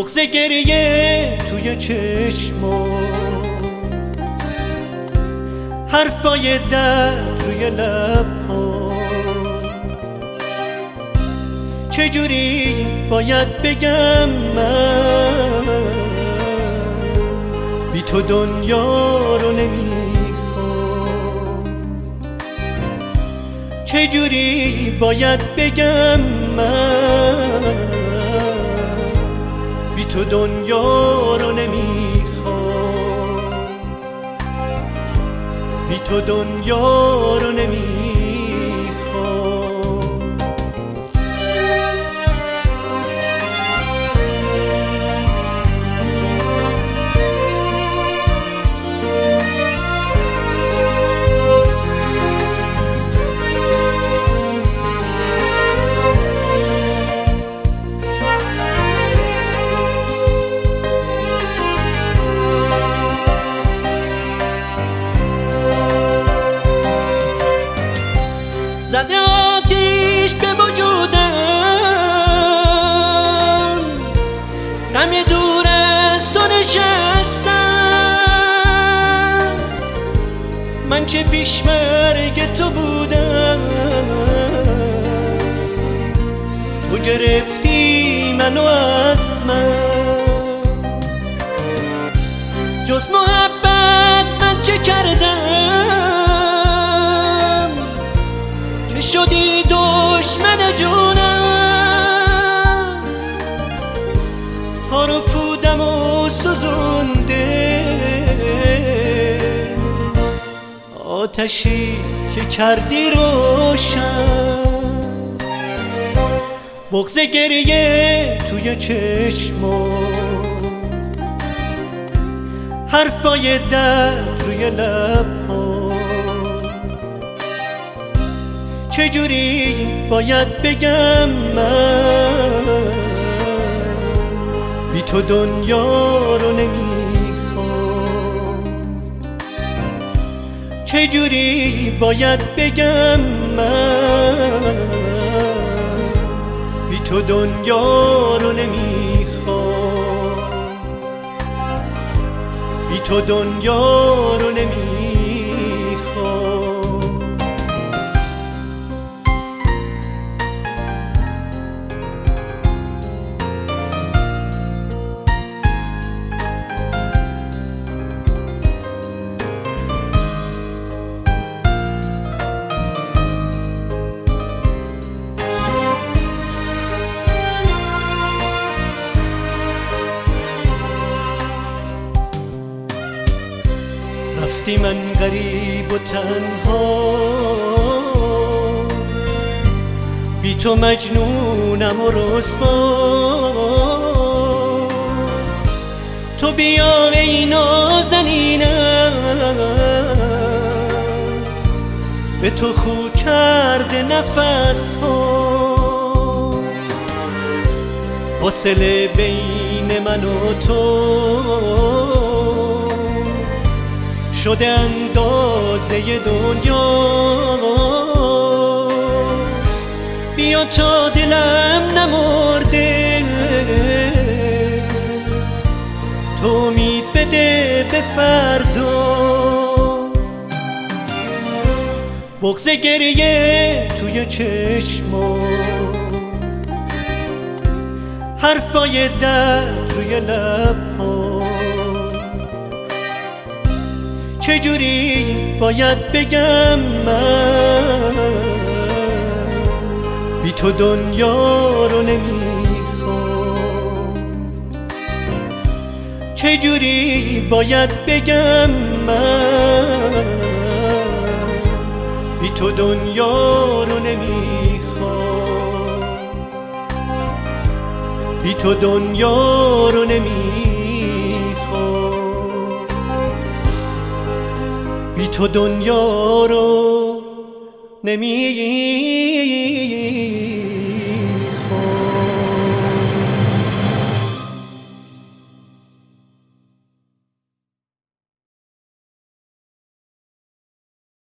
بغض گریه توی چشما، حرفای درد روی لبها. چجوری باید بگم من بی تو دنیا رو نمیخوام؟ چجوری باید بگم من بی تو دنیا رو نمیخوام؟ بی تو دنیا رو نمیخوام. زده آتیش به وجودم، غم دور از تو نشستم. من که پیش مرگ تو بودم، تو گرفتی منو از من. جز محبت من چه کردم که شدی دشمن جونم؟ تار و پودم و سوزونده، آتشی که کردی روشن. بغض گریه توی چشما، حرفای درد روی لبها. چجوری باید بگم من بی تو دنیا رو نمیخوام؟ چجوری باید بگم من بی تو دنیا رو نمیخوام؟ بی تو دنیا رو نمیخوام. رفتی من غریب و تنها، بی تو مجنونم و رسوا. تو بیا ای نازنینم، به تو خو کرده نفس ها. فاصله بین من و تو شده اندازه دنیا. بیا تا دلم نمرده، تو امید بده به فردا. بغض گریه توی چشما، حرفای درد روی لبها. چجوری باید بگم من بی تو دنیا رو نمیخوام؟ چجوری باید بگم من بی تو دنیا رو نمیخوام؟ بی تو دنیا رو نمیخوام. بی تو دنیا رو نمیخوام.